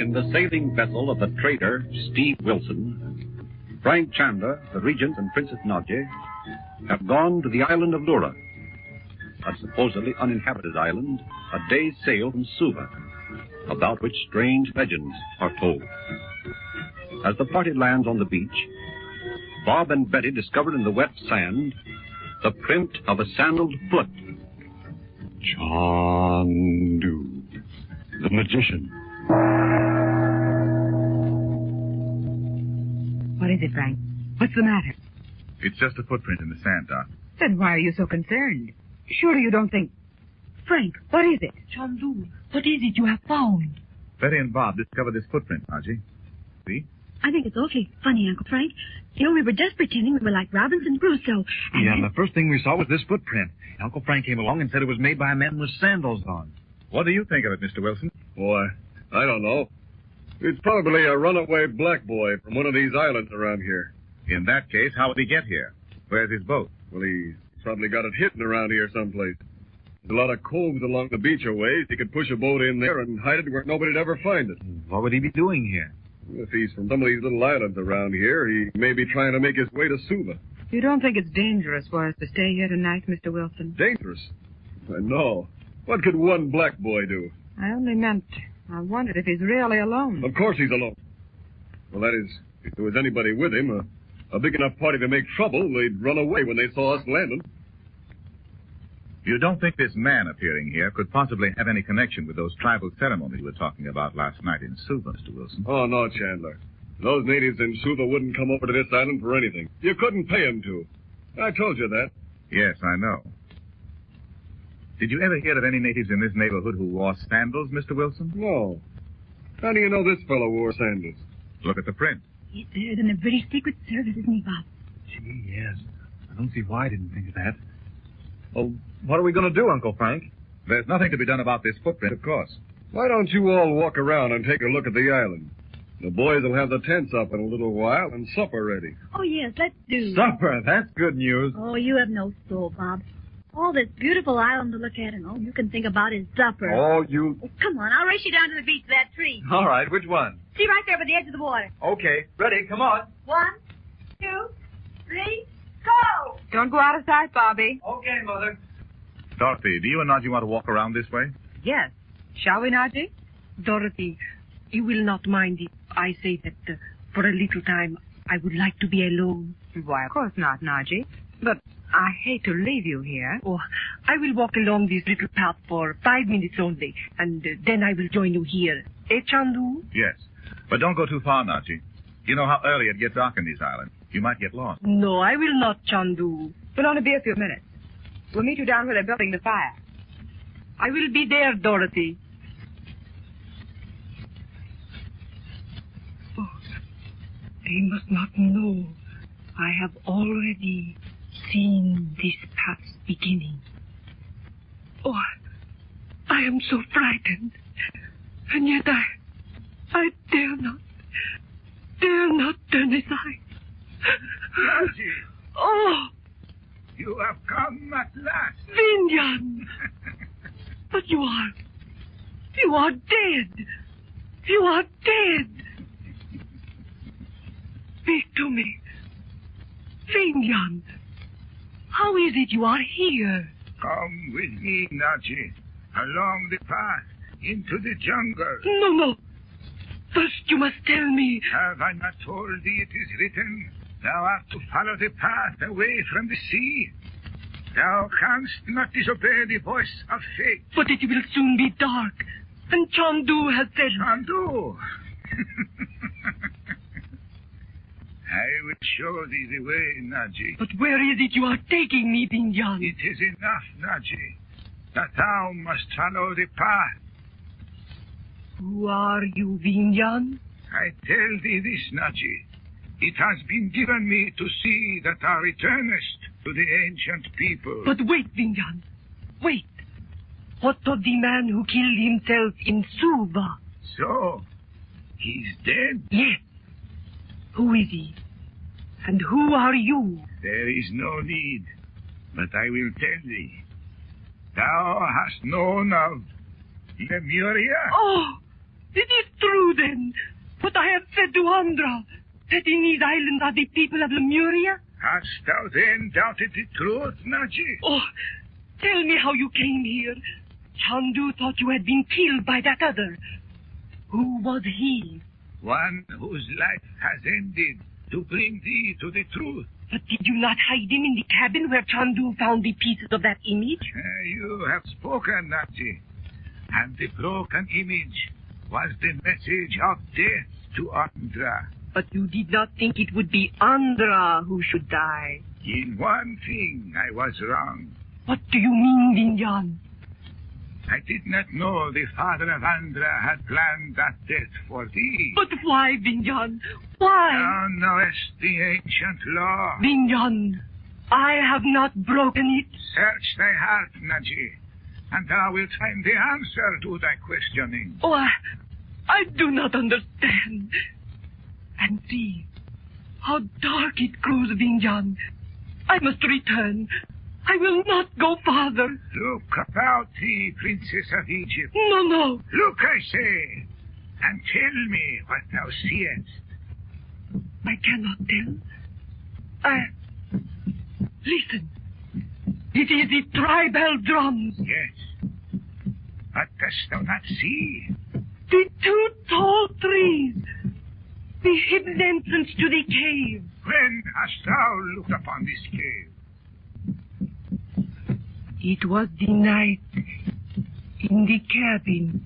in the sailing vessel of the trader, Steve Wilson, Frank Chandler, the Regent, and Princess Nadje have gone to the island of Lura, a supposedly uninhabited island, a day's sail from Suva, about which strange legends are told. As the party lands on the beach, Bob and Betty discovered in the wet sand the print of a sandaled foot. Chandu, the magician. What is it, Frank? What's the matter? It's just a footprint in the sand, Doc. Then why are you so concerned? Surely you don't think... Frank, what is it? Chandu, what is it you have found? Betty and Bob discovered this footprint, Margie. See? I think it's awfully funny, Uncle Frank. You know, we were just pretending we were like Robinson Crusoe. And the first thing we saw was this footprint. Uncle Frank came along and said it was made by a man with sandals on. What do you think of it, Mr. Wilson? Boy, I don't know. It's probably a runaway black boy from one of these islands around here. In that case, how did he get here? Where's his boat? Well, he's probably got it hidden around here someplace. There's a lot of coves along the beach a ways. He could push a boat in there and hide it where nobody'd ever find it. What would he be doing here? If he's from some of these little islands around here, he may be trying to make his way to Suva. You don't think it's dangerous for us to stay here tonight, Mr. Wilson? Dangerous? No. What could one black boy do? I only meant... I wondered if he's really alone. Of course he's alone. Well, that is, if there was anybody with him, a big enough party to make trouble, they'd run away when they saw us landing. You don't think this man appearing here could possibly have any connection with those tribal ceremonies you were talking about last night in Suva, Mr. Wilson? Oh, no, Chandler. Those natives in Suva wouldn't come over to this island for anything. You couldn't pay them to. I told you that. Yes, I know. Did you ever hear of any natives in this neighborhood who wore sandals, Mr. Wilson? No. How do you know this fellow wore sandals? Look at the print. He's there in the British Secret Service, isn't he, Bob? Gee, yes. I don't see why I didn't think of that. Well, what are we going to do, Uncle Frank? There's nothing to be done about this footprint, of course. Why don't you all walk around and take a look at the island? The boys will have the tents up in a little while and supper ready. Oh, yes, let's do. Supper, that's good news. Oh, you have no soul, Bob. All this beautiful island to look at, and all you can think about is supper. Oh, you... Oh, come on, I'll race you down to the beach to that tree. All right, which one? See right there by the edge of the water. Okay, ready, come on. 1, 2, 3, go! Don't go out of sight, Bobby. Okay, Mother. Dorothy, do you and Nadji want to walk around this way? Yes. Shall we, Nadji? Dorothy, you will not mind if I say that for a little time I would like to be alone. Why, of course not, Nadji. But I hate to leave you here. Oh, I will walk along this little path for 5 minutes only, and then I will join you here. Eh, Chandu? Yes. But don't go too far, Nadji. You know how early it gets dark in these islands. You might get lost. No, I will not, Chandu. It'll only be a few minutes. We'll meet you down where they're building the fire. I will be there, Dorothy. Oh, they must not know I have already seen this path's beginning. Oh, I am so frightened. And yet I dare not turn aside. Nadji! Oh! You have come at last. Vinyan! But you are dead. You are dead. Speak to me. Vinyan, how is it you are here? Come with me, Nadji, along the path into the jungle. No. First you must tell me. Have I not told thee it is written, thou art to follow the path away from the sea? Thou canst not disobey the voice of fate. But it will soon be dark, and Chandu has said... Chandu! I will show thee the way, Nadji. But where is it you are taking me, Vinyan? It is enough, Nadji, that thou must follow the path. Who are you, Vinyan? I tell thee this, Nadji. It has been given me to see that thou returnest to the ancient people. But wait, Vinyan. Wait. What of the man who killed himself in Suva? So, he's dead? Yes. Who is he? And who are you? There is no need, but I will tell thee. Thou hast known of Lemuria? Oh, It is true, then, what I have said to Andra, that in these islands are the people of Lemuria? Hast thou then doubted the truth, Naji? Oh, tell me how you came here. Chandu thought you had been killed by that other. Who was he? One whose life has ended to bring thee to the truth. But did you not hide him in the cabin where Chandu found the pieces of that image? You have spoken, Naji. And the broken image was the message of death to Andra. But you did not think it would be Andra who should die. In one thing I was wrong. What do you mean, Vinjan? I did not know the father of Andra had planned that death for thee. But why, Vinjan? Why? Thou knowest the ancient law. Vinjan, I have not broken it. Search thy heart, Naji, and thou wilt find the answer to thy questioning. Oh, I do not understand. And see, how dark it grows, Vinjan. I must return. I will not go farther. Look about thee, Princess of Egypt. No. Look, I say, and tell me what thou seest. I cannot tell. Listen. It is the tribal drums. Yes. But dost thou not see? The two tall trees. The hidden entrance to the cave. When hast thou looked upon this cave? It was the night in the cabin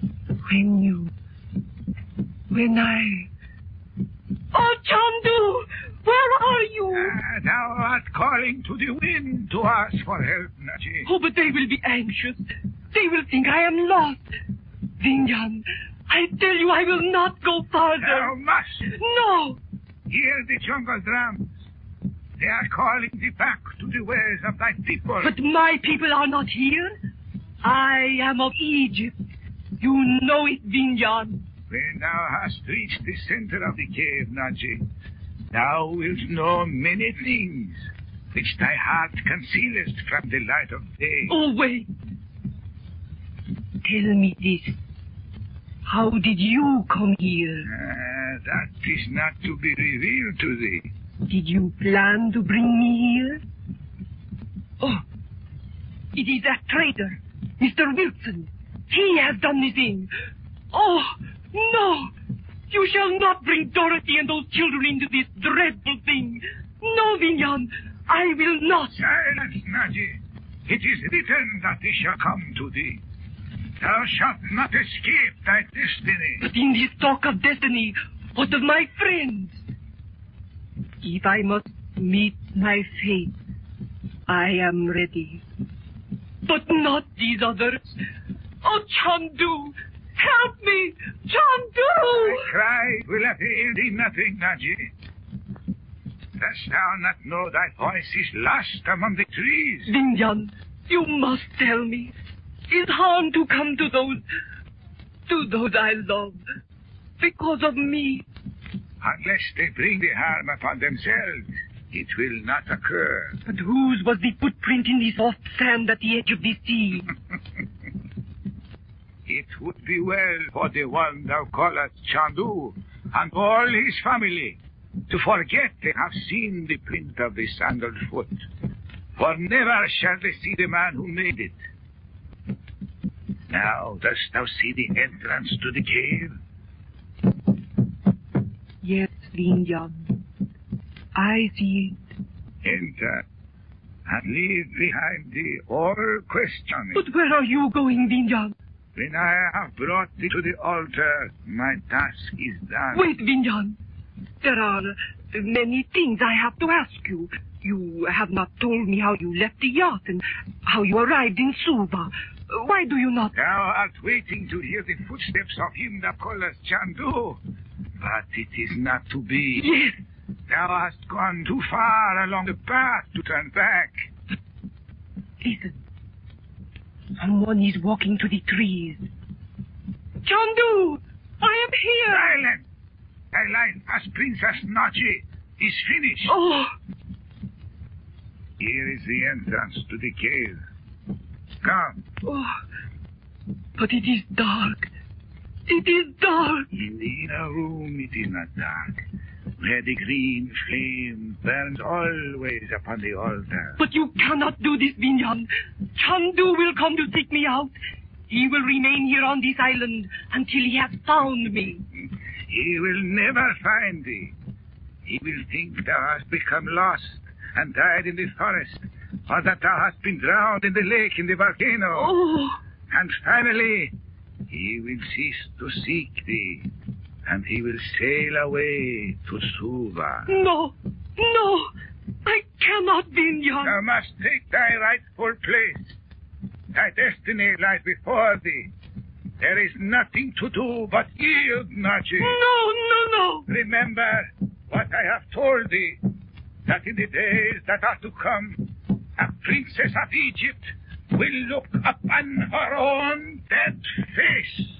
when I... Oh, Chandu! Where are you? Thou art calling to the wind to ask for help, Naji. Oh, but they will be anxious. They will think I am lost. Vinjan, I tell you I will not go farther. Thou must. No! Hear the jungle drums. They are calling thee back to the ways of thy people. But my people are not here. I am of Egypt. You know it, Vinjan. When thou hast reached the center of the cave, Naji, thou wilt know many things which thy heart concealest from the light of day. Oh, wait. Tell me this. How did you come here? That is not to be revealed to thee. Did you plan to bring me here? Oh, it is that traitor, Mr. Wilson. He has done this thing. Oh, no! You shall not bring Dorothy and those children into this dreadful thing. No, Vinjan, I will not. Silence, Naji. It is written that this shall come to thee. Thou shalt not escape thy destiny. But in this talk of destiny, what of my friends? If I must meet my fate, I am ready. But not these others. Oh, Chandu, help me! Chandu! My cry will avail thee nothing, Naji. Dost thou not know thy voice is lost among the trees? Vinjan, you must tell me. Is harm to come to those I love because of me? Unless they bring the harm upon themselves, it will not occur. But whose was the footprint in the soft sand at the edge of the sea? It would be well for the one thou callest Chandu and all his family to forget they have seen the print of the sandaled foot. For never shall they see the man who made it. Now dost thou see the entrance to the cave? Yes, Vinjan. I see it. Enter and leave behind thee all questioning. But where are you going, Vinjan? When I have brought thee to the altar, my task is done. Wait, Vinjan. There are many things I have to ask you. You have not told me how you left the yacht and how you arrived in Suva. Why do you not... Thou art waiting to hear the footsteps of him that calleth Chandu. But it is not to be. Yes. Thou hast gone too far along the path to turn back. Listen. Someone is walking to the trees. Chandu! I am here! Silence! Thy life as Princess Naji is finished. Oh! Here is the entrance to the cave. Come. Oh, but it is dark. It is dark. In the inner room it is not dark, where the green flame burns always upon the altar. But you cannot do this, Binyan. Chandu will come to seek me out. He will remain here on this island until he has found me. He will never find thee. He will think thou hast become lost and died in the forest, or that thou hast been drowned in the lake in the volcano. Oh, And finally, he will cease to seek thee, and he will sail away to Suva. no, I cannot, Binyan. Thou must take thy rightful place. Thy destiny lies before thee. There is nothing to do but yield, Naji. No. Remember what I have told thee, that in the days that are to come, a princess of Egypt will look upon her own dead face.